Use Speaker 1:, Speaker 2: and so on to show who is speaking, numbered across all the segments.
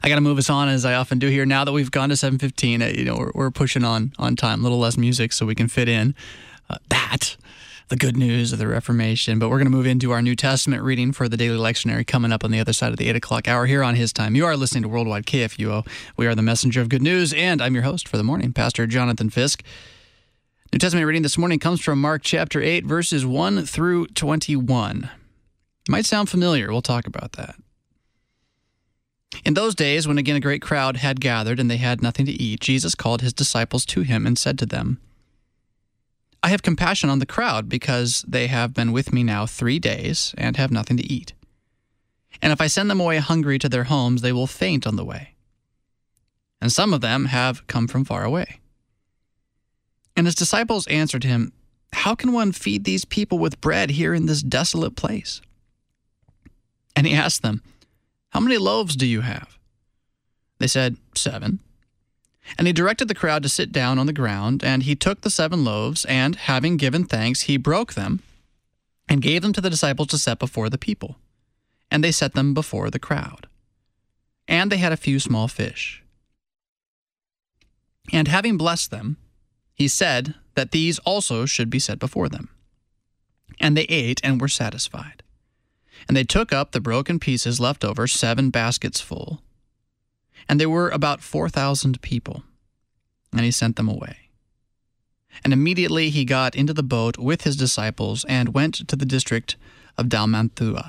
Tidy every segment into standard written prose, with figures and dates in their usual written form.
Speaker 1: I got to move us on, as I often do here. Now that we've gone to 7:15, we're pushing on time. A little less music so we can fit in the good news of the Reformation. But we're going to move into our New Testament reading for the Daily Lectionary coming up on the other side of the 8 o'clock hour here on His Time. You are listening to Worldwide KFUO. We are the messenger of good news, and I'm your host for the morning, Pastor Jonathan Fisk. New Testament reading this morning comes from Mark chapter 8, verses 1 through 21. Might sound familiar. We'll talk about that. In those days, when again a great crowd had gathered and they had nothing to eat, Jesus called his disciples to him and said to them, I have compassion on the crowd because they have been with me now 3 days and have nothing to eat. And if I send them away hungry to their homes, they will faint on the way. And some of them have come from far away. And his disciples answered him, How can one feed these people with bread here in this desolate place? And he asked them, How many loaves do you have? They said, 7. And he directed the crowd to sit down on the ground, and he took the 7 loaves, and having given thanks, he broke them, and gave them to the disciples to set before the people. And they set them before the crowd. And they had a few small fish. And having blessed them, he said that these also should be set before them. And they ate and were satisfied. And they took up the broken pieces left over, 7 baskets full. And there were about 4,000 people. And he sent them away. And immediately he got into the boat with his disciples and went to the district of Dalmanutha.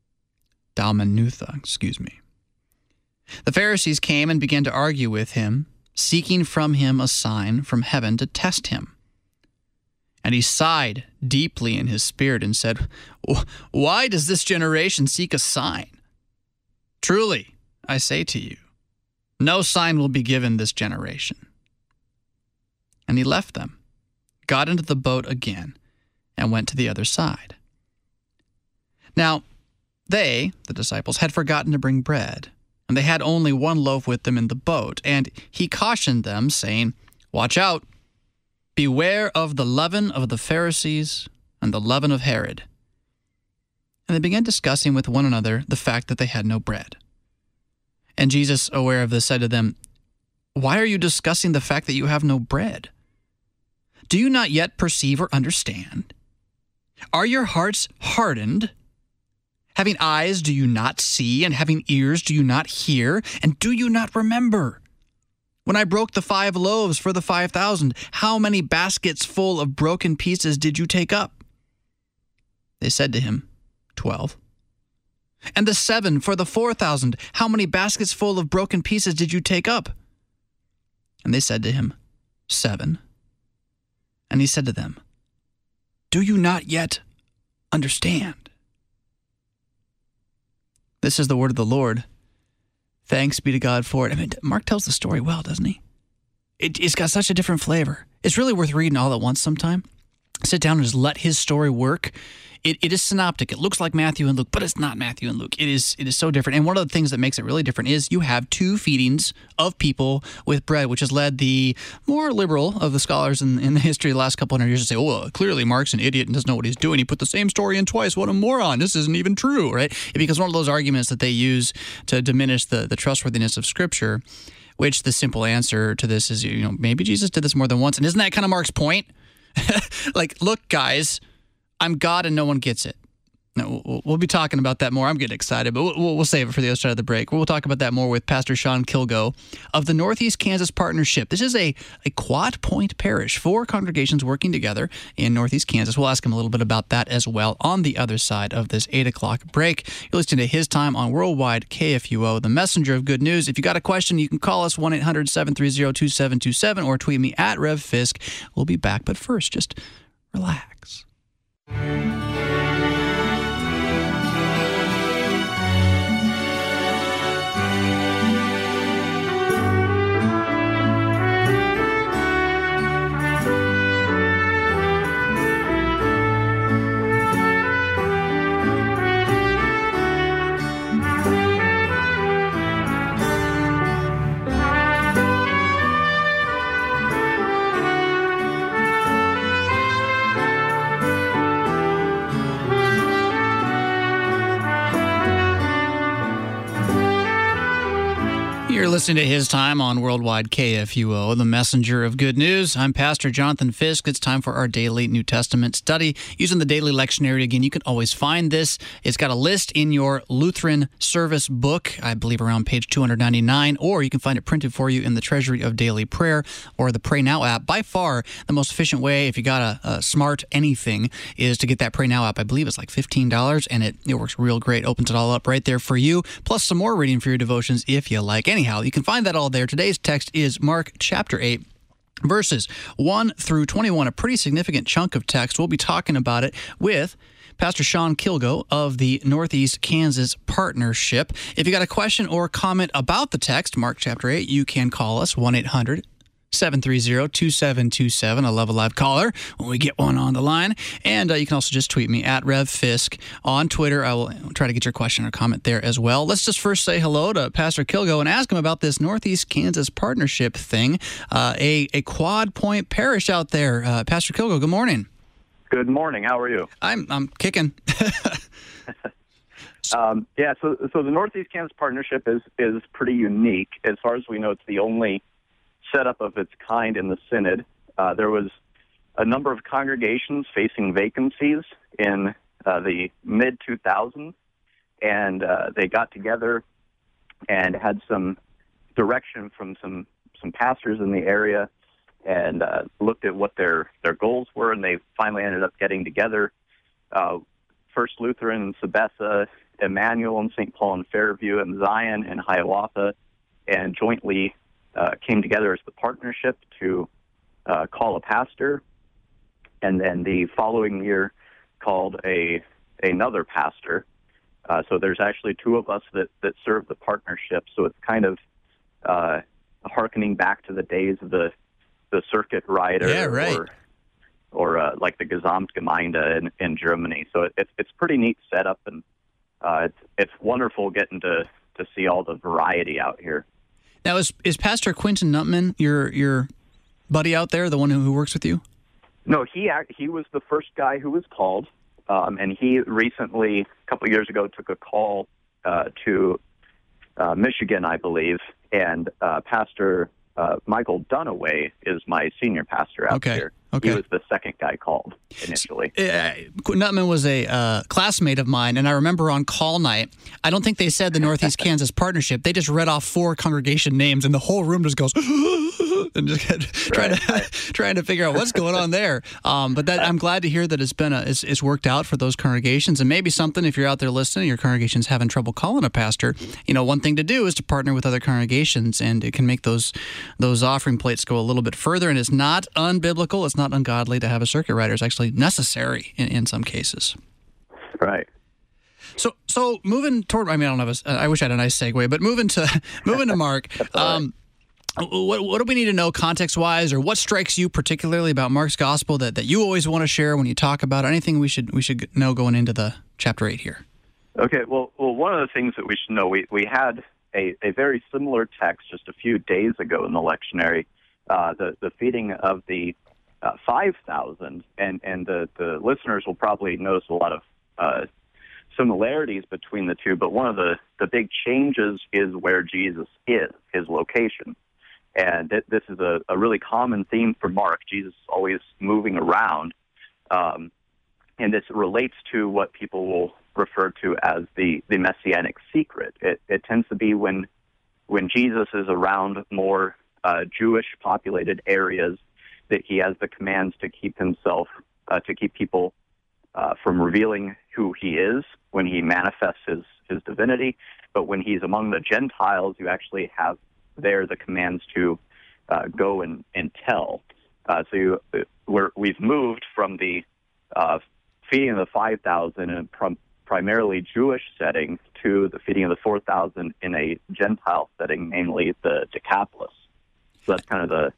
Speaker 1: The Pharisees came and began to argue with him, seeking from him a sign from heaven to test him. And he sighed deeply in his spirit and said, Why does this generation seek a sign? Truly, I say to you, no sign will be given this generation. And he left them, got into the boat again, and went to the other side. Now, they, the disciples, had forgotten to bring bread, and they had only 1 loaf with them in the boat. And he cautioned them, saying, Watch out! Beware of the leaven of the Pharisees and the leaven of Herod. And they began discussing with one another the fact that they had no bread. And Jesus, aware of this, said to them, Why are you discussing the fact that you have no bread? Do you not yet perceive or understand? Are your hearts hardened? Having eyes, do you not see? And having ears, do you not hear? And do you not remember? When I broke the 5 loaves for the 5,000, how many baskets full of broken pieces did you take up? They said to him, 12. And the 7 for the 4,000, how many baskets full of broken pieces did you take up? And they said to him, 7. And he said to them, Do you not yet understand? This is the word of the Lord. Thanks be to God for it. I mean, Mark tells the story well, doesn't he? It's got such a different flavor. It's really worth reading all at once sometime. Sit down and just let his story work. It is synoptic. It looks like Matthew and Luke, but it's not Matthew and Luke. It is so different. And one of the things that makes it really different is you have 2 feedings of people with bread, which has led the more liberal of the scholars in the history of the last couple hundred years to say, well, clearly Mark's an idiot and doesn't know what he's doing. He put the same story in twice. What a moron. This isn't even true, right? It becomes one of those arguments that they use to diminish the trustworthiness of Scripture, which the simple answer to this is, maybe Jesus did this more than once. And isn't that kind of Mark's point? Like, look, guys, I'm God and no one gets it. No, we'll be talking about that more. I'm getting excited, but we'll save it for the other side of the break. We'll talk about that more with Pastor Sean Kilgo of the Northeast Kansas Partnership. This is a Quad Point parish, 4 congregations working together in Northeast Kansas. We'll ask him a little bit about that as well on the other side of this 8 o'clock break. You're listening to His Time on Worldwide KFUO, the messenger of good news. If you got a question, you can call us 1-800-730-2727 or tweet me at Rev Fisk. We'll be back, but first, just relax. You're listening to His Time on Worldwide KFUO, the messenger of good news. I'm Pastor Jonathan Fisk. It's time for our daily New Testament study using the daily lectionary. Again, you can always find this. It's got a list in your Lutheran service book, I believe around page 299, or you can find it printed for you in the Treasury of Daily Prayer or the Pray Now app. By far, the most efficient way, if you got a smart anything, is to get that Pray Now app. I believe it's like $15, and it works real great. Opens it all up right there for you, plus some more reading for your devotions if you like. Anyhow, you can find that all there. Today's text is Mark chapter 8. Verses 1 through 21, a pretty significant chunk of text. We'll be talking about it with Pastor Sean Kilgo of the Northeast Kansas Partnership. If you got a question or comment about the text, Mark chapter 8, you can call us 1-800-730-2727. I love a live caller when we get one on the line. And you can also just tweet me at RevFisk on Twitter. I will try to get your question or comment there as well. Let's just first say hello to Pastor Kilgo and ask him about this Northeast Kansas Partnership thing, a Quad Point parish out there. Pastor Kilgo, good morning.
Speaker 2: Good morning. How are you?
Speaker 1: I'm kicking.
Speaker 2: So the Northeast Kansas Partnership is pretty unique. As far as we know, it's the only setup of its kind in the Synod. There was a number of congregations facing vacancies in the mid-2000s, and they got together and had some direction from some pastors in the area and looked at what their goals were, and they finally ended up getting together. First Lutheran in Sabessa, Emmanuel in St. Paul and Fairview, and Zion in Hiawatha, and jointly came together as the partnership to call a pastor, and then the following year called another pastor. So there's actually two of us that serve the partnership. So it's kind of hearkening back to the days of the circuit rider,
Speaker 1: yeah, right.
Speaker 2: or like the Gesamtgemeinde in Germany. So it's pretty neat setup, and it's wonderful getting to see all the variety out here.
Speaker 1: Now, is Pastor Quentin Nutman your buddy out there, the one who works with you?
Speaker 2: No, he was the first guy who was called, and he recently, a couple of years ago, took a call to Michigan, I believe, and Pastor Michael Dunaway is my senior pastor out here. Okay. He was the second guy called initially.
Speaker 1: Nutman was a classmate of mine, and I remember on call night, I don't think they said the Northeast Kansas Partnership. They just read off 4 congregation names, and the whole room just goes, and just trying to figure out what's going on there. But I'm glad to hear that it's worked out for those congregations, and maybe something, if you're out there listening, your congregation's having trouble calling a pastor, one thing to do is to partner with other congregations, and it can make those offering plates go a little bit further, and it's not unbiblical, it's not ungodly to have a circuit rider. It's actually necessary in some cases.
Speaker 2: Right.
Speaker 1: So moving toward, I don't have I wish I had a nice segue, but moving to Mark, what do we need to know context-wise, or what strikes you particularly about Mark's gospel that you always want to share when you talk about it? Anything we should know going into the chapter 8 here?
Speaker 2: Okay, well, one of the things that we should know, we had a very similar text just a few days ago in the lectionary, the feeding of the 5,000, and the listeners will probably notice a lot of similarities between the two, but one of the big changes is where Jesus is, his location. And this is a really common theme for Mark. Jesus is always moving around, and this relates to what people will refer to as the messianic secret. It tends to be when Jesus is around more Jewish populated areas that he has the commands to keep himself, to keep people from revealing who he is when he manifests his divinity. But when he's among the Gentiles, you actually have there the commands to go and tell. So we've moved from the feeding of the 5,000 in a primarily Jewish setting to the feeding of the 4,000 in a Gentile setting, namely the Decapolis. So that's kind of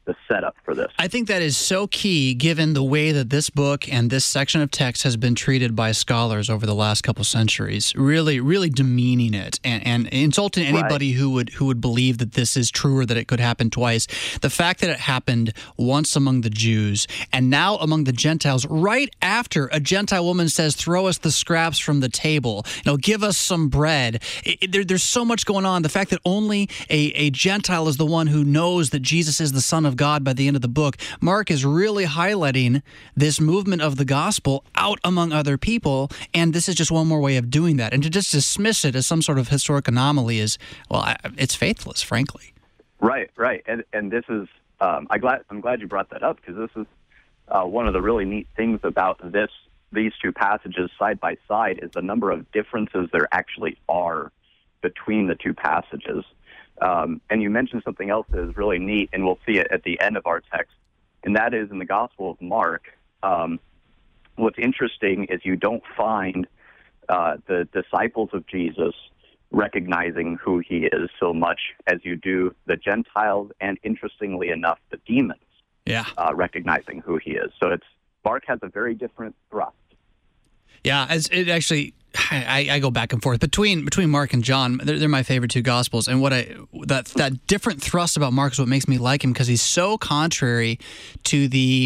Speaker 2: setup for this.
Speaker 1: I think that is so key, given the way that this book and this section of text has been treated by scholars over the last couple centuries. Really, really demeaning it and insulting anybody who would believe that this is true or that it could happen twice. The fact that it happened once among the Jews and now among the Gentiles, right after a Gentile woman says, "Throw us the scraps from the table, give us some bread." There's so much going on. The fact that only a Gentile is the one who knows that Jesus is the Son of God by the end of the book. Mark is really highlighting this movement of the gospel out among other people, and this is just one more way of doing that. And to just dismiss it as some sort of historic anomaly is, well, it's faithless, frankly.
Speaker 2: Right. And this is, I'm glad you brought that up, because this is one of the really neat things about these two passages side by side is the number of differences there actually are between the two passages. And you mentioned something else that is really neat, and we'll see it at the end of our text, and that is in the Gospel of Mark. What's interesting is you don't find the disciples of Jesus recognizing who he is so much as you do the Gentiles, and interestingly enough, the demons recognizing who he is. So Mark has a very different thrust.
Speaker 1: Yeah, it actually... I go back and forth between Mark and John. They're my favorite two Gospels, and that different thrust about Mark is what makes me like him, because he's so contrary to the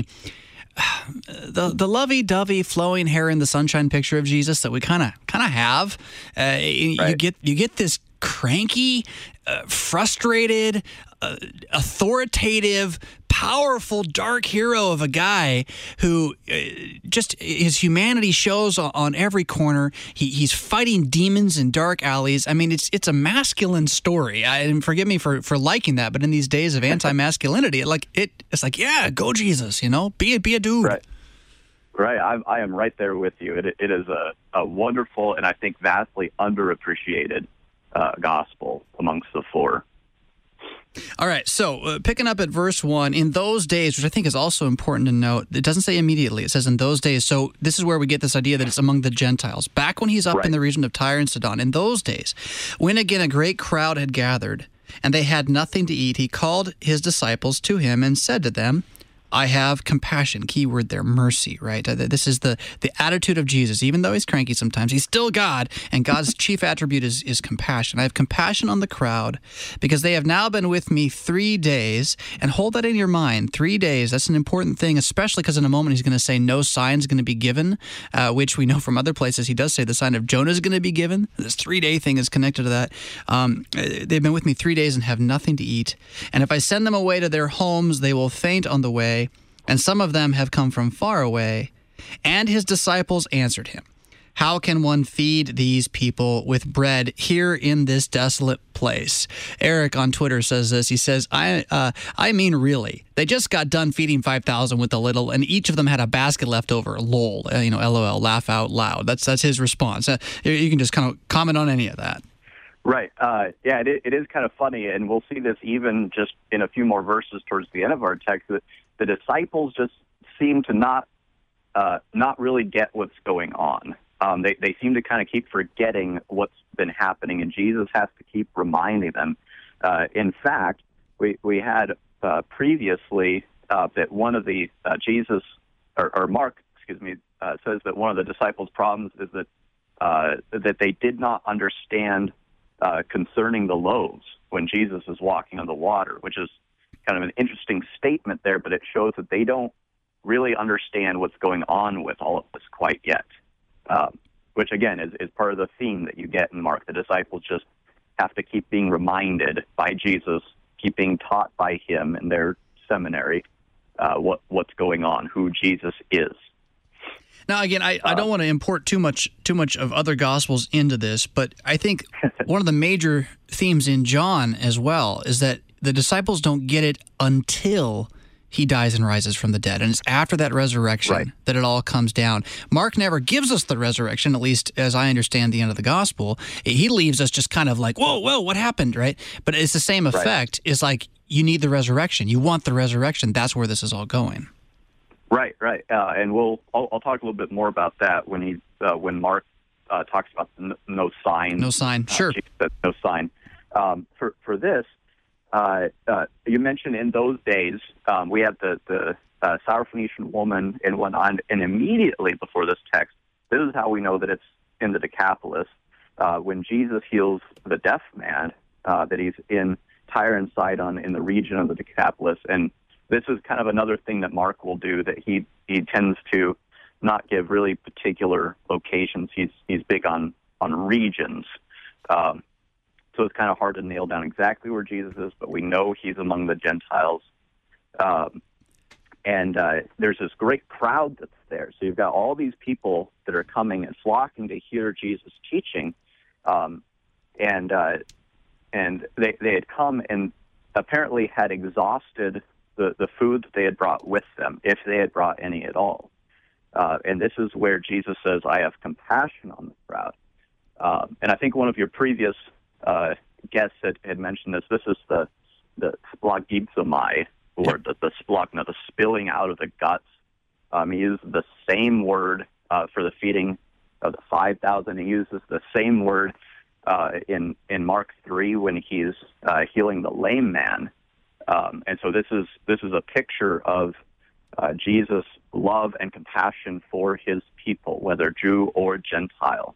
Speaker 1: lovey-dovey, flowing hair in the sunshine picture of Jesus that we kind of have. You get this cranky, frustrated, authoritative, powerful, dark hero of a guy who just his humanity shows on every corner. He's fighting demons in dark alleys. I mean, it's a masculine story. And forgive me for liking that, but in these days of anti-masculinity, it's like, yeah, go Jesus, be a dude.
Speaker 2: Right. I am right there with you. It is a wonderful and I think vastly underappreciated gospel amongst the four.
Speaker 1: All right, so picking up at verse 1, in those days, which I think is also important to note, it doesn't say immediately, it says in those days, so this is where we get this idea that it's among the Gentiles. Back when he's up in the region of Tyre and Sidon, in those days, when again a great crowd had gathered, and they had nothing to eat, he called his disciples to him and said to them, I have compassion. Key word there, mercy, right? This is the attitude of Jesus. Even though he's cranky sometimes, he's still God, and God's chief attribute is compassion. I have compassion on the crowd because they have now been with me 3 days. And hold that in your mind, 3 days. That's an important thing, especially because in a moment he's going to say no sign is going to be given, which we know from other places. He does say the sign of Jonah is going to be given. This 3-day thing is connected to that. They've been with me 3 days and have nothing to eat. And if I send them away to their homes, they will faint on the way. And some of them have come from far away. And his disciples answered him, how can one feed these people with bread here in this desolate place? Eric on Twitter says this. He says, I mean, really, they just got done feeding 5,000 with a little, and each of them had a basket left over. Lol, LOL, laugh out loud. That's his response. You can just kind of comment on any of that.
Speaker 2: Right. Yeah, it is kind of funny, and we'll see this even just in a few more verses towards the end of our text, that the disciples just seem to not really get what's going on. They seem to kind of keep forgetting what's been happening, and Jesus has to keep reminding them. In fact, we had previously that one of the Mark, says that one of the disciples' problems is that they did not understand concerning the loaves when Jesus is walking on the water, which is kind of an interesting statement there, but it shows that they don't really understand what's going on with all of this quite yet, which again is part of the theme that you get in Mark. The disciples just have to keep being reminded by Jesus, keep being taught by him in their seminary what's going on, who Jesus is.
Speaker 1: Now, again, I don't want to import too much of other Gospels into this, but I think one of the major themes in John as well is that the disciples don't get it until he dies and rises from the dead. And it's after that resurrection that it all comes down. Mark never gives us the resurrection, at least as I understand the end of the gospel. He leaves us just kind of like, whoa, what happened, right? But it's the same effect. It's like you need the resurrection. You want the resurrection. That's where this is all going.
Speaker 2: Right. And I'll talk a little bit more about that when Mark talks about no sign.
Speaker 1: No sign, sure.
Speaker 2: No sign. For this, You mentioned in those days, we have the Syrophoenician woman and whatnot, and immediately before this text, this is how we know that it's in the Decapolis. When Jesus heals the deaf man, that he's in Tyre and Sidon in the region of the Decapolis. And this is kind of another thing that Mark will do, that he tends to not give really particular locations. He's big on regions. So it's kind of hard to nail down exactly where Jesus is, but we know he's among the Gentiles. And there's this great crowd that's there. So you've got all these people that are coming and flocking to hear Jesus teaching. And they had come and apparently had exhausted the food that they had brought with them, if they had brought any at all. And this is where Jesus says, I have compassion on the crowd. And I think one of your previous guests had mentioned this. This is the splagizomai, or the splagna, the spilling out of the guts. He uses the same word for the feeding of the 5,000. He uses the same word in Mark 3 when he's healing the lame man. And so this is a picture of Jesus' love and compassion for his people, whether Jew or Gentile.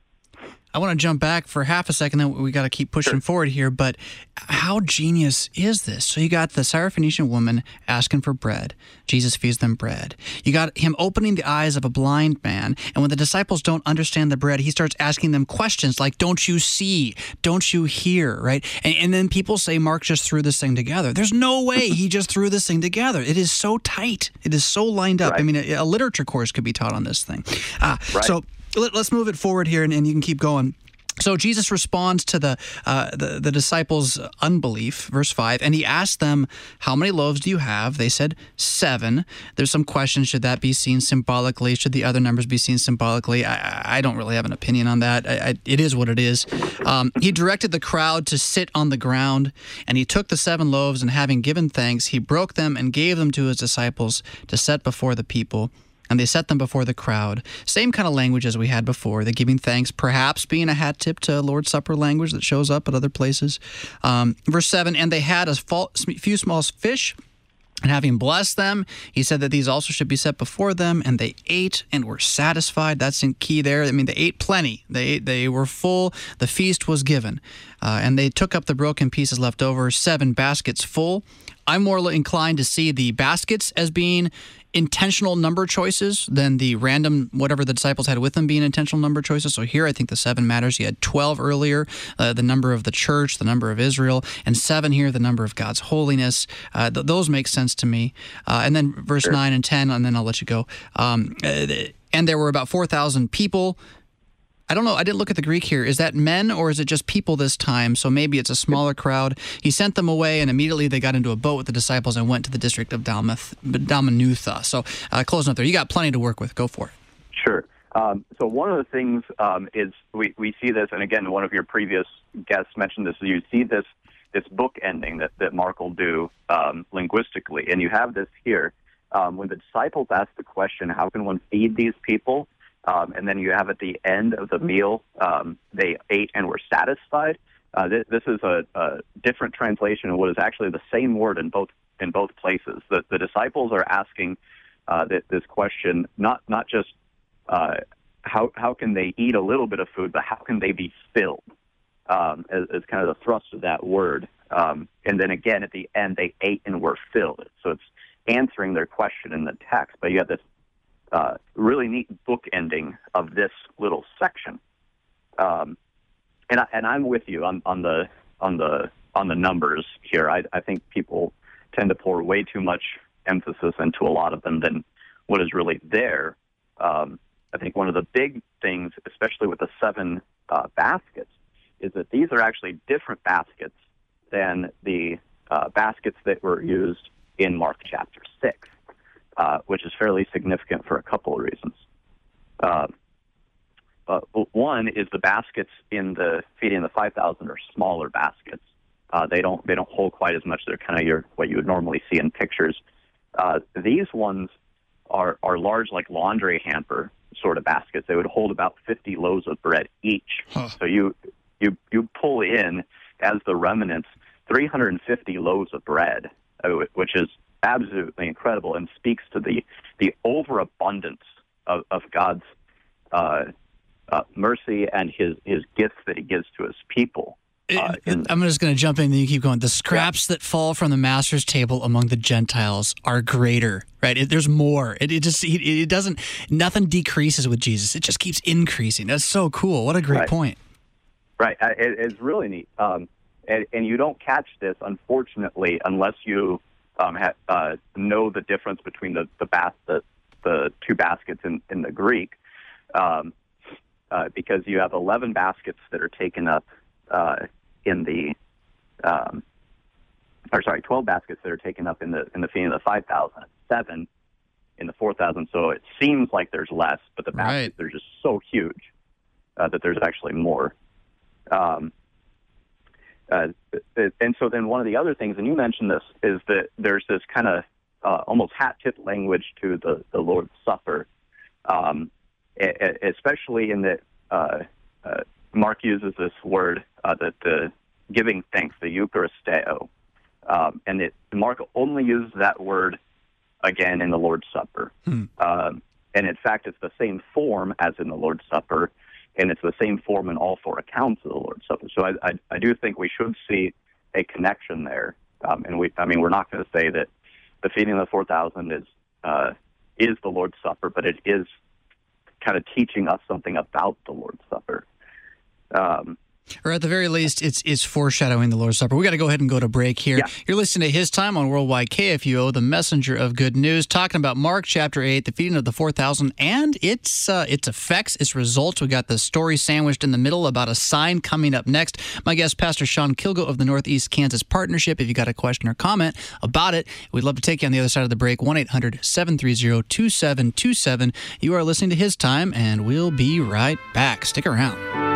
Speaker 1: I want to jump back for half a second, then we got to keep pushing forward here, but how genius is this? So you got the Syrophoenician woman asking for bread. Jesus feeds them bread. You got him opening the eyes of a blind man, and when the disciples don't understand the bread, he starts asking them questions like, don't you see? Don't you hear? Right? And then people say Mark just threw this thing together. There's no way he just threw this thing together. It is so tight. It is so lined up. Right. I mean, a literature course could be taught on this thing. Right. So let's move it forward here, and you can keep going. So Jesus responds to the disciples' unbelief, verse 5, and he asked them, how many loaves do you have? They said 7. There's some questions. Should that be seen symbolically? Should the other numbers be seen symbolically? I don't really have an opinion on that. It is what it is. He directed the crowd to sit on the ground, and he took the 7 loaves, and having given thanks, he broke them and gave them to his disciples to set before the people. And they set them before the crowd. Same kind of language as we had before. The giving thanks, perhaps being a hat tip to Lord's Supper language that shows up at other places. Verse 7, and they had a few small fish, and having blessed them, he said that these also should be set before them, and they ate and were satisfied. That's in key there. I mean, they ate plenty. They were full. The feast was given. And they took up the broken pieces left over, 7 baskets full. I'm more inclined to see the baskets as being intentional number choices than the random whatever the disciples had with them being intentional number choices. So here I think the 7 matters. You had 12 earlier, the number of the church, the number of Israel, and 7 here, the number of God's holiness. Those make sense to me. And then verse 9 and 10, and then I'll let you go. And there were about 4,000 people. I don't know. I didn't look at the Greek here. Is that men or is it just people this time? So maybe it's a smaller crowd. He sent them away, and immediately they got into a boat with the disciples and went to the district of Dalmanutha. So closing up there. You got plenty to work with. Go for it.
Speaker 2: Sure. So one of the things is we see this, and again, one of your previous guests mentioned this. You see this book ending that Mark will do linguistically, and you have this here. When the disciples ask the question, how can one feed these people? And then you have at the end of the meal, they ate and were satisfied. This is a different translation of what is actually the same word in both places. The disciples are asking this question, not just how can they eat a little bit of food, but how can they be filled? As kind of the thrust of that word. And then again at the end, they ate and were filled. So it's answering their question in the text. But you have this really neat book ending of this little section, and I'm with you on the numbers here. I think people tend to pour way too much emphasis into a lot of them than what is really there. I think one of the big things, especially with the 7 baskets, is that these are actually different baskets than the baskets that were used in Mark chapter 6. Which is fairly significant for a couple of reasons. One is the baskets in the feeding the 5,000 are smaller baskets. They don't hold quite as much. They're kind of what you would normally see in pictures. These ones are large, like laundry hamper sort of baskets. They would hold about 50 loaves of bread each. Huh. So you pull in as the remnants 350 loaves of bread, which is absolutely incredible and speaks to the overabundance of God's mercy and his gifts that he gives to his people.
Speaker 1: I'm just going to jump in and you keep going. The scraps that fall from the master's table among the Gentiles are greater, right? There's more. It doesn't, nothing decreases with Jesus. It just keeps increasing. That's so cool. What a great point.
Speaker 2: Right. It's really neat. And you don't catch this, unfortunately, unless you know the difference between the two baskets in the Greek, because you have 11 baskets that are taken up in the 12 baskets that are taken up in the feeding of the 5,000, 7 in the 4,000. So it seems like there's less, but the baskets are just so huge that there's actually more. And so then one of the other things, and you mentioned this, is that there's this kind of almost hat-tip language to the Lord's Supper, especially in that Mark uses this word, that the giving thanks, the Eucharisteo, and Mark only uses that word again in the Lord's Supper. And in fact, it's the same form as in the Lord's Supper, and it's the same form in all four accounts of the Lord's Supper. So I do think we should see a connection there. And we're not going to say that the feeding of the 4,000 is the Lord's Supper, but it is kind of teaching us something about the Lord's Supper.
Speaker 1: Or at the very least, it's foreshadowing the Lord's Supper. We got to go ahead and go to break here. Yeah. You're listening to His Time on Worldwide KFUO, the messenger of good news, talking about Mark chapter 8, the feeding of the 4,000, and its effects, its results. We got the story sandwiched in the middle about a sign coming up next. My guest, Pastor Sean Kilgo of the Northeast Kansas Partnership. If you got a question or comment about it, we'd love to take you on the other side of the break. 1-800-730-2727. You are listening to His Time, and we'll be right back. Stick around.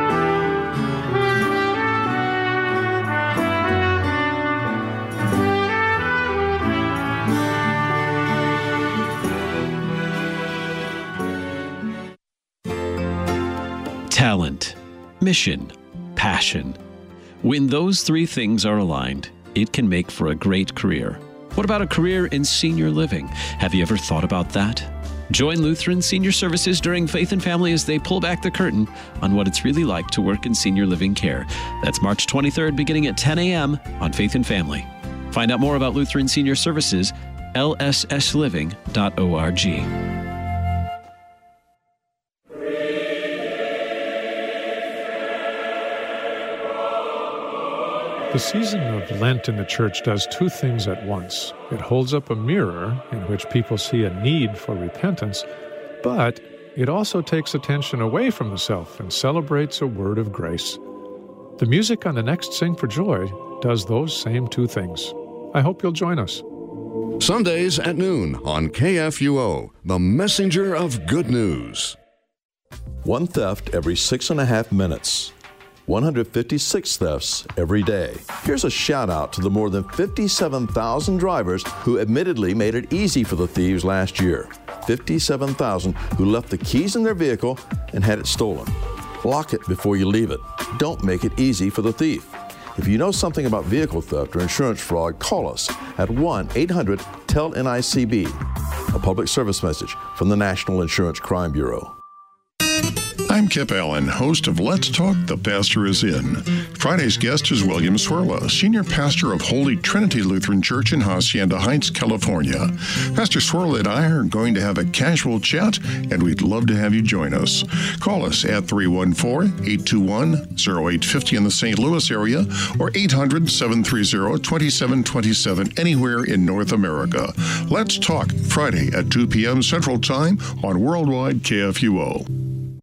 Speaker 3: Talent, mission, passion. When those three things are aligned, it can make for a great career. What about a career in senior living? Have you ever thought about that? Join Lutheran Senior Services during Faith and Family as they pull back the curtain on what it's really like to work in senior living care. That's March 23rd, beginning at 10 a.m. on Faith and Family. Find out more about Lutheran Senior Services, lssliving.org.
Speaker 4: The season of Lent in the church does two things at once. It holds up a mirror in which people see a need for repentance, but it also takes attention away from the self and celebrates a word of grace. The music on the next Sing for Joy does those same two things. I hope you'll join us.
Speaker 5: Sundays at noon on KFUO, the messenger of good news.
Speaker 6: One theft every 6.5 minutes. 156 thefts every day. Here's a shout out to the more than 57,000 drivers who admittedly made it easy for the thieves last year. 57,000 who left the keys in their vehicle and had it stolen. Lock it before you leave it. Don't make it easy for the thief. If you know something about vehicle theft or insurance fraud, call us at 1-800-TEL-NICB. A public service message from the National Insurance Crime Bureau.
Speaker 7: I'm Kip Allen, host of Let's Talk, The Pastor Is In. Friday's guest is William Swirla, senior pastor of Holy Trinity Lutheran Church in Hacienda Heights, California. Pastor Swirla and I are going to have a casual chat, and we'd love to have you join us. Call us at 314-821-0850 in the St. Louis area or 800-730-2727 anywhere in North America. Let's Talk, Friday at 2 p.m. Central Time on Worldwide KFUO.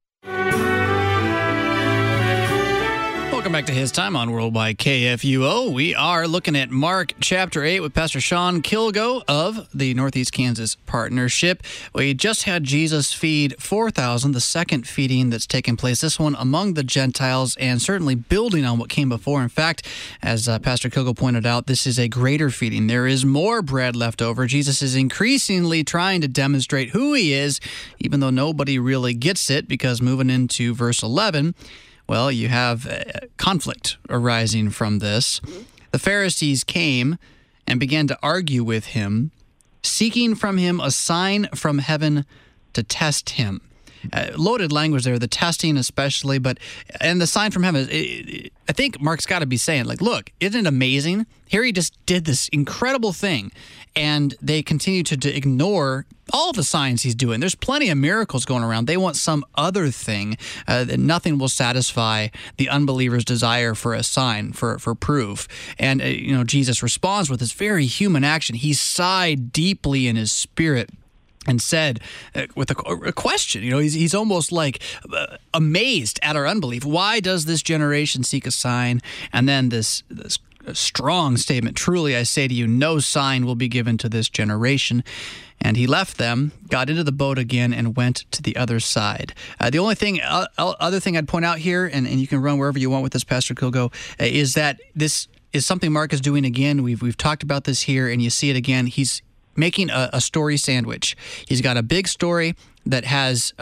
Speaker 1: Welcome back to His Time on Worldwide KFUO. We are looking at Mark chapter 8 with Pastor Sean Kilgo of the Northeast Kansas Partnership. We just had Jesus feed 4,000, the second feeding that's taken place, this one among the Gentiles, and certainly building on what came before. In fact, as Pastor Kilgo pointed out, this is a greater feeding. There is more bread left over. Jesus is increasingly trying to demonstrate who he is, even though nobody really gets it, because moving into verse 11, well, you have conflict arising from this. The Pharisees came and began to argue with him, seeking from him a sign from heaven to test him. Loaded language there, the testing especially, and the sign from heaven. I think Mark's got to be saying, like, look, isn't it amazing? Here he just did this incredible thing, and they continue to ignore all the signs he's doing. There's plenty of miracles going around. They want some other thing. Nothing will satisfy the unbeliever's desire for a sign, for proof. And, Jesus responds with this very human action. He sighed deeply in his spirit and said with a question, he's almost like amazed at our unbelief. Why does this generation seek a sign? And then this strong statement, truly I say to you, no sign will be given to this generation. And he left them, got into the boat again, and went to the other side. The only thing, other thing I'd point out here, and you can run wherever you want with this, Pastor Kilgo, is that this is something Mark is doing again. We've talked about this here, and you see it again. He's making a story sandwich. He's got a big story that has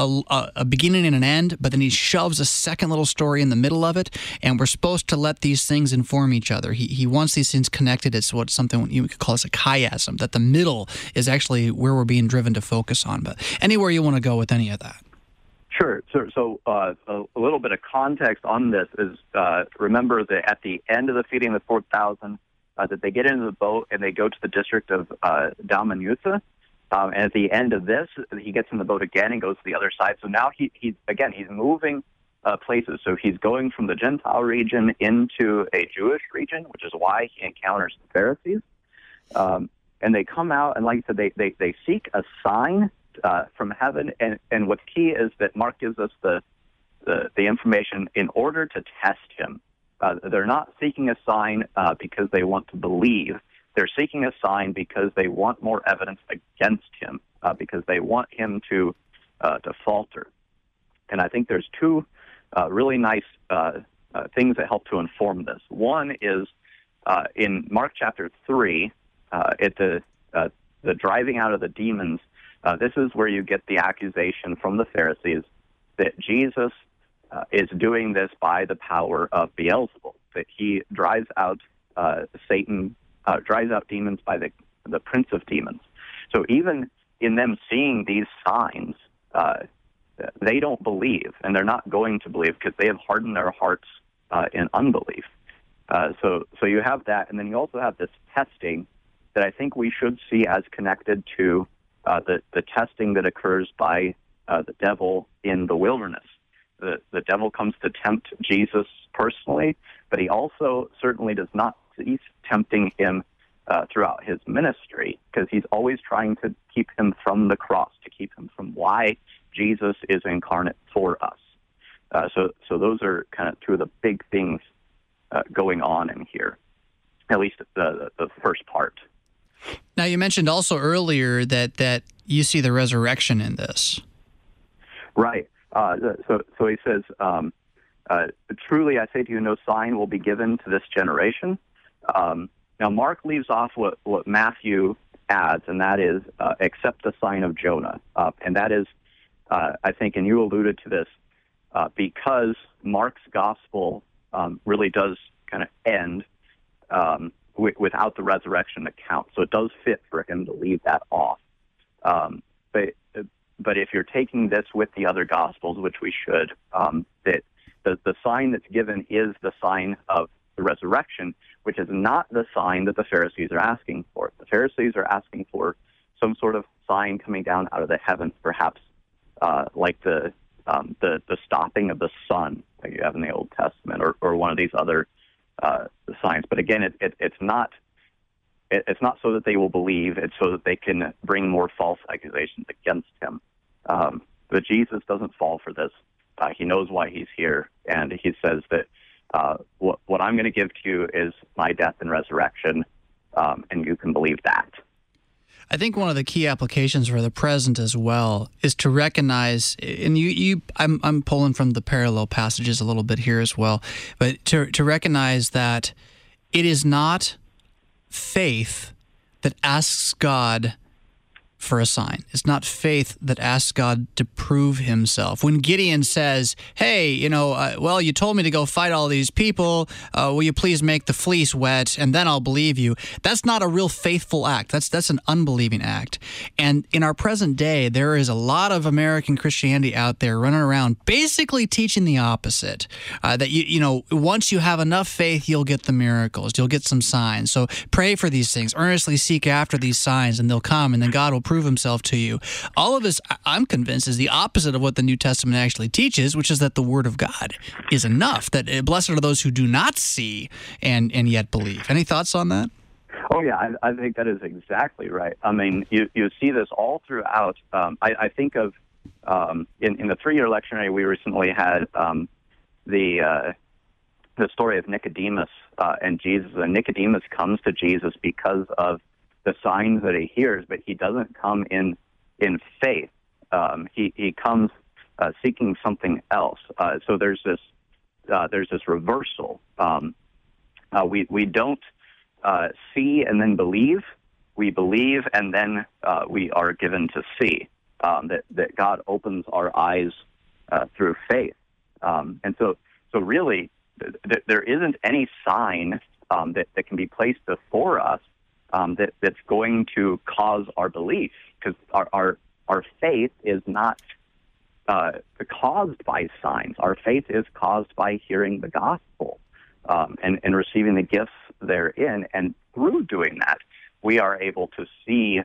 Speaker 1: a beginning and an end, but then he shoves a second little story in the middle of it, and we're supposed to let these things inform each other. He wants these things connected. It's something you could call a chiasm, that the middle is actually where we're being driven to focus on. But anywhere you want to go with any of that.
Speaker 2: Sure. So a little bit of context on this is, remember that at the end of the feeding of the 4,000, that they get into the boat and they go to the district of Dalmanutha. And at the end of this, he gets in the boat again and goes to the other side. So now he's moving places. So he's going from the Gentile region into a Jewish region, which is why he encounters the Pharisees. And they come out, and like I said, they seek a sign from heaven. And what's key is that Mark gives us the information in order to test him. They're not seeking a sign because they want to believe. They're seeking a sign because they want more evidence against him, because they want him to falter. And I think there's two really nice things that help to inform this. One is in Mark chapter 3, at the driving out of the demons. This is where you get the accusation from the Pharisees that Jesus is doing this by the power of Beelzebul, that he drives out Satan, drives out demons by the prince of demons. So even in them seeing these signs, they don't believe, and they're not going to believe because they have hardened their hearts in unbelief. So you have that, and then you also have this testing that I think we should see as connected to the testing that occurs by the devil in the wilderness. The devil comes to tempt Jesus personally, but he also certainly does not cease tempting him throughout his ministry, because he's always trying to keep him from the cross, to keep him from why Jesus is incarnate for us. So those are kind of two of the big things going on in here, at least the first part.
Speaker 1: Now, you mentioned also earlier that you see the resurrection in this.
Speaker 2: Right. So he says, truly I say to you, no sign will be given to this generation. Now, Mark leaves off what Matthew adds, and that is, except the sign of Jonah. And that is, I think, and you alluded to this, because Mark's gospel really does kind of end without the resurrection account. So it does fit for him to leave that off. But if you're taking this with the other Gospels, which we should, that the sign that's given is the sign of the resurrection, which is not the sign that the Pharisees are asking for. The Pharisees are asking for some sort of sign coming down out of the heavens, perhaps like the stopping of the sun that you have in the Old Testament, or one of these other signs. But again, it's not so that they will believe. It's so that they can bring more false accusations against him. But Jesus doesn't fall for this. He knows why he's here, and he says that what I'm going to give to you is my death and resurrection, and you can believe that.
Speaker 1: I think one of the key applications for the present as well is to recognize, and I'm pulling from the parallel passages a little bit here as well, but to recognize that it is not faith that asks God for a sign. It's not faith that asks God to prove himself. When Gideon says, hey, you told me to go fight all these people. Will you please make the fleece wet, and then I'll believe you? That's not a real faithful act. That's an unbelieving act. And in our present day, there is a lot of American Christianity out there running around basically teaching the opposite, that once you have enough faith, you'll get the miracles. You'll get some signs. So pray for these things. Earnestly seek after these signs, and they'll come, and then God will prove himself to you. All of this, I'm convinced, is the opposite of what the New Testament actually teaches, which is that the Word of God is enough, that blessed are those who do not see and yet believe. Any thoughts on that?
Speaker 2: Oh, yeah, I think that is exactly right. I mean, you see this all throughout. I think of, in the 3-year lectionary, we recently had the story of Nicodemus and Jesus. And Nicodemus comes to Jesus because of the signs that he hears, but he doesn't come in faith. He comes seeking something else. So there's this reversal. We don't see and then believe. We believe and then we are given to see. That God opens our eyes through faith. And so really, there isn't any sign that can be placed before us that's going to cause our belief, because our faith is not caused by signs. Our faith is caused by hearing the gospel and receiving the gifts therein. And through doing that, we are able to see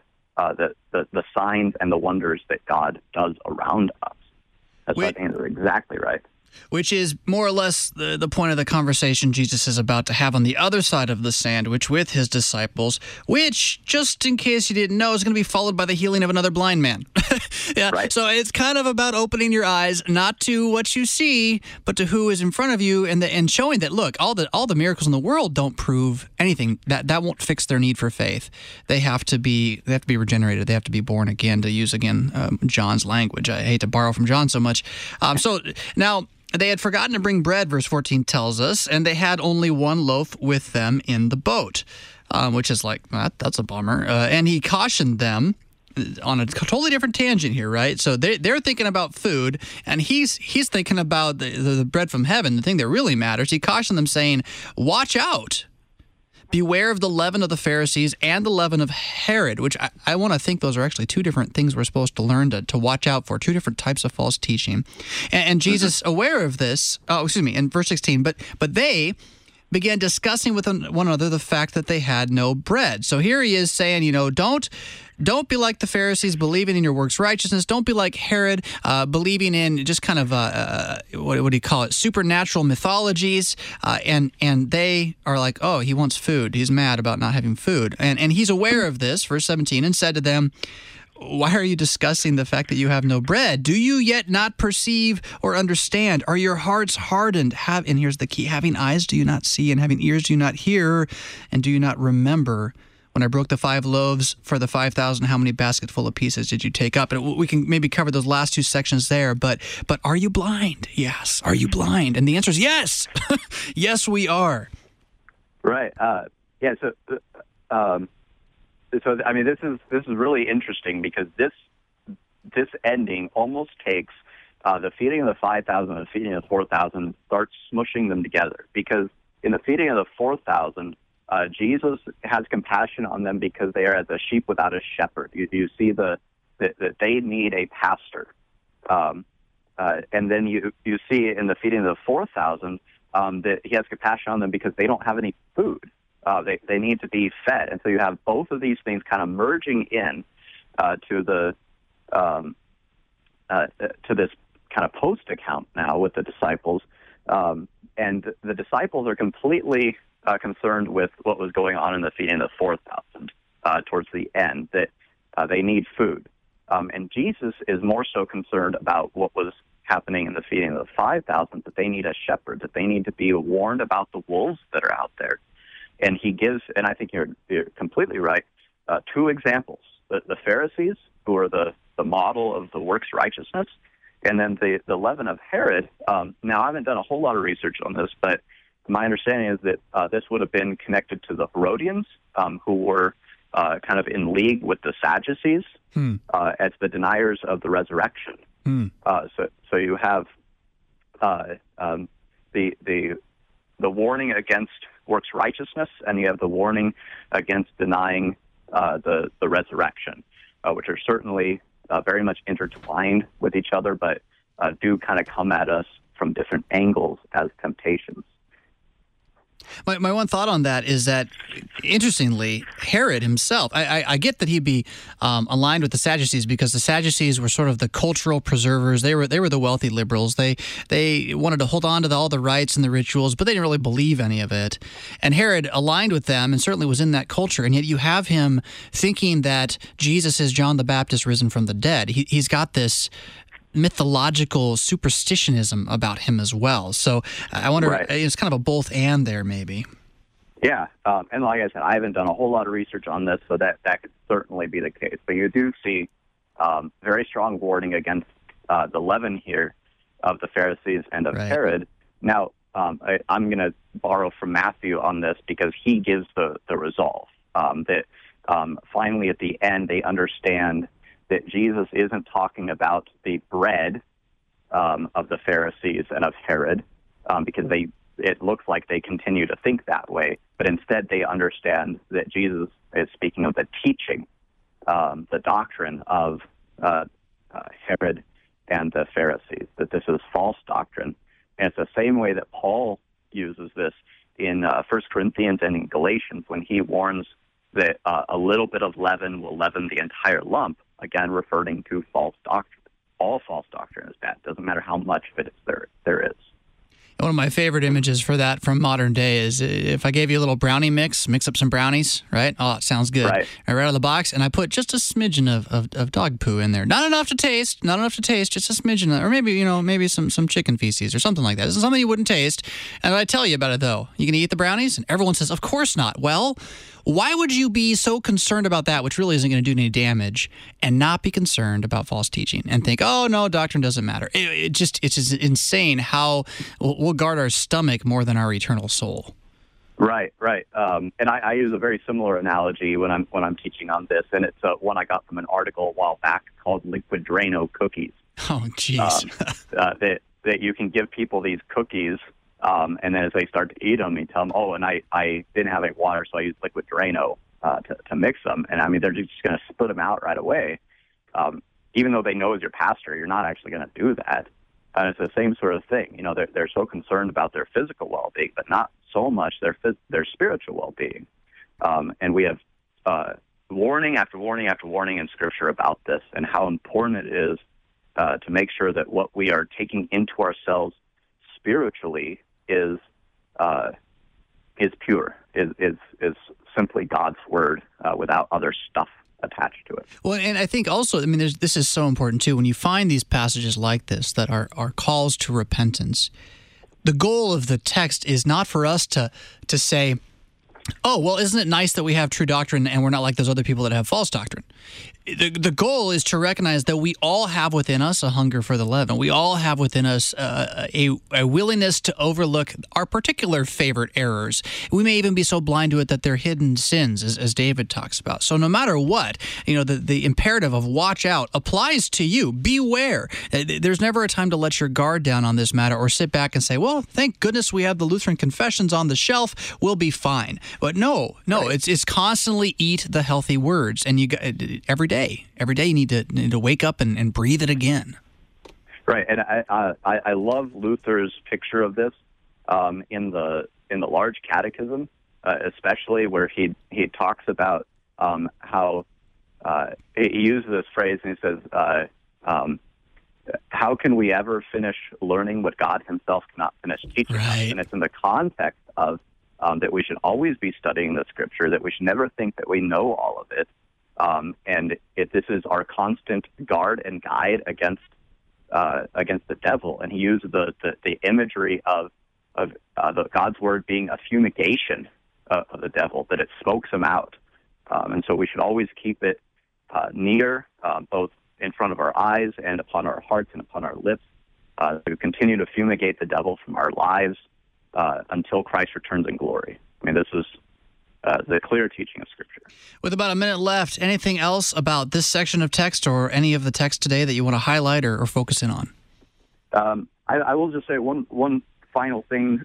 Speaker 2: the signs and the wonders that God does around us. That's what I think is exactly right.
Speaker 1: Which is more or less the point of the conversation Jesus is about to have on the other side of the sandwich with his disciples, which, just in case you didn't know, is going to be followed by the healing of another blind man. Yeah. Right. So it's kind of about opening your eyes, not to what you see, but to who is in front of you, and showing that, look, all the miracles in the world don't prove anything. That won't fix their need for faith. They have to be regenerated. They have to be born again, to use again John's language. I hate to borrow from John so much. So now, they had forgotten to bring bread, verse 14 tells us, and they had only one loaf with them in the boat, which is like, that's a bummer. And he cautioned them on a totally different tangent here, right? So they're thinking about food, and he's thinking about the bread from heaven, the thing that really matters. He cautioned them, saying, watch out. Beware of the leaven of the Pharisees and the leaven of Herod, which I want to think those are actually two different things we're supposed to learn to watch out for, two different types of false teaching. And Jesus, aware of this, in verse 16, but they began discussing with one another the fact that they had no bread. So here he is saying, don't be like the Pharisees, believing in your works righteousness. Don't be like Herod, believing in just kind of, what do you call it, supernatural mythologies. And they are like, oh, he wants food. He's mad about not having food. And he's aware of this, verse 17, and said to them, why are you discussing the fact that you have no bread? Do you yet not perceive or understand? Are your hearts hardened? And here's the key, having eyes do you not see, and having ears do you not hear, and do you not remember? When I broke the 5 loaves for the 5,000, how many basketful of pieces did you take up? And we can maybe cover those last 2 sections there, but are you blind? Yes. Are you blind? And the answer is yes. Yes, we are.
Speaker 2: Right. Yeah. So I mean, this is really interesting, because this ending almost takes the feeding of the 5,000 and the feeding of the 4,000, starts smushing them together. Because in the feeding of the 4,000, Jesus has compassion on them because they are as a sheep without a shepherd. You see that they need a pastor. And then you see in the feeding of the 4,000 that he has compassion on them because they don't have any food. They need to be fed. And so you have both of these things kind of merging in to this kind of post account now with the disciples. And the disciples are completely concerned with what was going on in the feeding of the 4,000 towards the end, that they need food. And Jesus is more so concerned about what was happening in the feeding of the 5,000, that they need a shepherd, that they need to be warned about the wolves that are out there. And he gives, and I think you're completely right, 2 examples. The Pharisees, who are the model of the works righteousness, and then the leaven of Herod. Now, I haven't done a whole lot of research on this, but my understanding is that this would have been connected to the Herodians, who were kind of in league with the Sadducees, as the deniers of the resurrection. So you have the warning against works righteousness, and you have the warning against denying the resurrection, which are certainly very much intertwined with each other, but do kind of come at us from different angles as temptations.
Speaker 1: My one thought on that is that, interestingly, Herod himself, I get that he'd be aligned with the Sadducees because the Sadducees were sort of the cultural preservers. They were the wealthy liberals. They wanted to hold on to all the rites and the rituals, but they didn't really believe any of it. And Herod aligned with them and certainly was in that culture. And yet you have him thinking that Jesus is John the Baptist risen from the dead. He's got this mythological superstitionism about him as well. So I wonder, it's kind of a both and there maybe.
Speaker 2: Yeah, and like I said, I haven't done a whole lot of research on this, so that could certainly be the case. But you do see very strong warning against the leaven here of the Pharisees and of Herod. Now, I'm going to borrow from Matthew on this because he gives the resolve that finally at the end they understand that Jesus isn't talking about the bread of the Pharisees and of Herod, because it looks like they continue to think that way, but instead they understand that Jesus is speaking of the teaching, the doctrine of Herod and the Pharisees, that this is false doctrine. And it's the same way that Paul uses this in 1 Corinthians and in Galatians when he warns that a little bit of leaven will leaven the entire lump, again referring to false doctrine. All false doctrine is bad. It doesn't matter how much of it there is.
Speaker 1: One of my favorite images for that from modern day is if I gave you a little brownie mix up some brownies, right? Oh, it sounds good. Right out of the box, and I put just a smidgen of dog poo in there. Not enough to taste, just a smidgen, or maybe some chicken feces or something like that. This is something you wouldn't taste. And I tell you about it, though. You going to eat the brownies? And everyone says, of course not. Well, why would you be so concerned about that, which really isn't going to do any damage, and not be concerned about false teaching and think, oh, no, doctrine doesn't matter? It's just insane how we'll guard our stomach more than our eternal soul.
Speaker 2: Right. And I use a very similar analogy when I'm teaching on this, and it's one I got from an article a while back called Liquid Drano cookies.
Speaker 1: Oh, jeez.
Speaker 2: That you can give people these cookies, and then as they start to eat them, you tell them, oh, and I didn't have any water, so I used Liquid Drano to mix them. And, I mean, they're just going to spit them out right away. Even though they know as your pastor, you're not actually going to do that. And it's the same sort of thing. You know, they're so concerned about their physical well-being, but not so much their spiritual well-being. And we have warning after warning after warning in Scripture about this and how important it is to make sure that what we are taking into ourselves spiritually is pure, is simply God's word without other stuff attached to it.
Speaker 1: Well, and I think also, I mean, this is so important too. When you find these passages like this that are calls to repentance, the goal of the text is not for us to say, oh, well, isn't it nice that we have true doctrine and we're not like those other people that have false doctrine? The goal is to recognize that we all have within us a hunger for the leaven. We all have within us a willingness to overlook our particular favorite errors. We may even be so blind to it that they're hidden sins, as David talks about. So no matter what, the imperative of watch out applies to you. Beware. There's never a time to let your guard down on this matter or sit back and say, well, thank goodness we have the Lutheran Confessions on the shelf. We'll be fine. But no, right. It's constantly eat the healthy words, and every day you need to wake up and breathe it again.
Speaker 2: Right, and I love Luther's picture of this in the Large Catechism, especially where he talks about how he uses this phrase and he says, "How can we ever finish learning what God Himself cannot finish teaching us?" And it's in the context of that we should always be studying the Scripture, that we should never think that we know all of it. And this is our constant guard and guide against the devil. And he uses the imagery of God's word being a fumigation of the devil, that it smokes him out. And so we should always keep it near, both in front of our eyes and upon our hearts and upon our lips, to continue to fumigate the devil from our lives until Christ returns in glory. I mean, this is the clear teaching of Scripture.
Speaker 1: With about a minute left, anything else about this section of text or any of the text today that you want to highlight or focus in on?
Speaker 2: I will just say one final thing.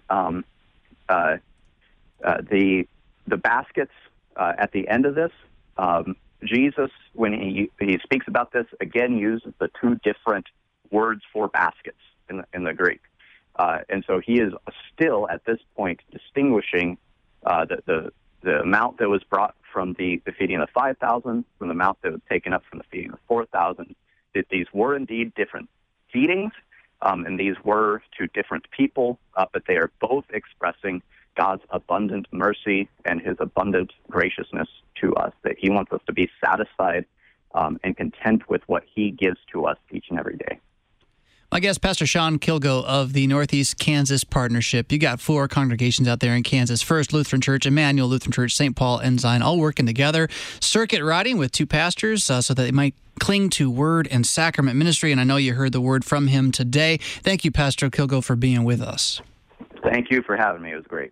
Speaker 2: The baskets at the end of this, Jesus, when he speaks about this, again uses the two different words for baskets in the Greek. And so he is still, at this point, distinguishing the amount that was brought from the feeding of 5,000 from the amount that was taken up from the feeding of 4,000. That these were indeed different feedings, and these were to different people, but they are both expressing God's abundant mercy and his abundant graciousness to us, that he wants us to be satisfied and content with what he gives to us each and every day.
Speaker 1: My guest, Pastor Sean Kilgo of the Northeast Kansas Partnership. You got 4 congregations out there in Kansas: First Lutheran Church, Emmanuel Lutheran Church, St. Paul, and Zion, all working together, circuit riding with 2 pastors so that they might cling to word and sacrament ministry. And I know you heard the word from him today. Thank you, Pastor Kilgo, for being with us.
Speaker 2: Thank you for having me. It was great.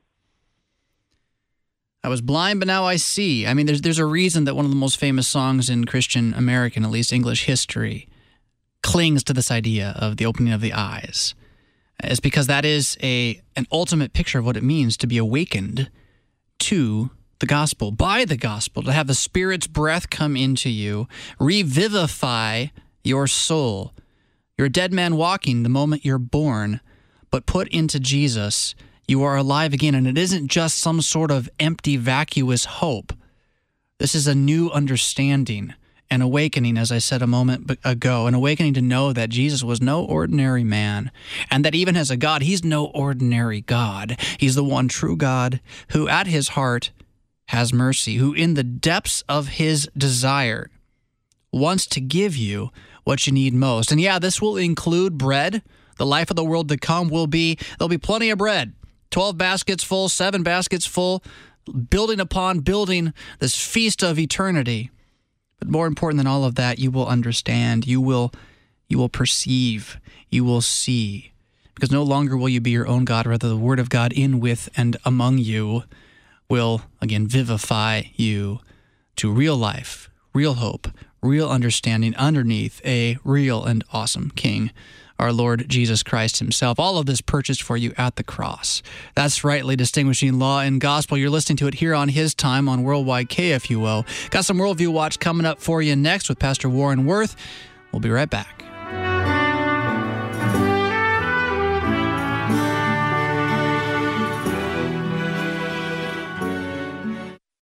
Speaker 1: I was blind, but now I see. I mean, there's a reason that one of the most famous songs in Christian American, at least English history, clings to this idea of the opening of the eyes. It's because that is an ultimate picture of what it means to be awakened to the gospel, by the gospel, to have the Spirit's breath come into you, revivify your soul. You're a dead man walking the moment you're born, but put into Jesus, you are alive again. And it isn't just some sort of empty, vacuous hope. This is a new understanding, an awakening, as I said a moment ago, an awakening to know that Jesus was no ordinary man, and that even as a God, he's no ordinary God. He's the one true God who at his heart has mercy, who in the depths of his desire wants to give you what you need most. And yeah, this will include bread. The life of the world to come there'll be plenty of bread. 12 baskets full, 7 baskets full, building upon building this feast of eternity. But more important than all of that, you will understand, you will perceive, you will see. Because no longer will you be your own God, rather the Word of God in, with, and among you will, again, vivify you to real life, real hope, real understanding underneath a real and awesome King, our Lord Jesus Christ himself. All of this purchased for you at the cross. That's rightly distinguishing law and gospel. You're listening to it here on His Time on Worldwide KFUO. Got some Worldview Watch coming up for you next with Pastor Warren Wirth. We'll be right back.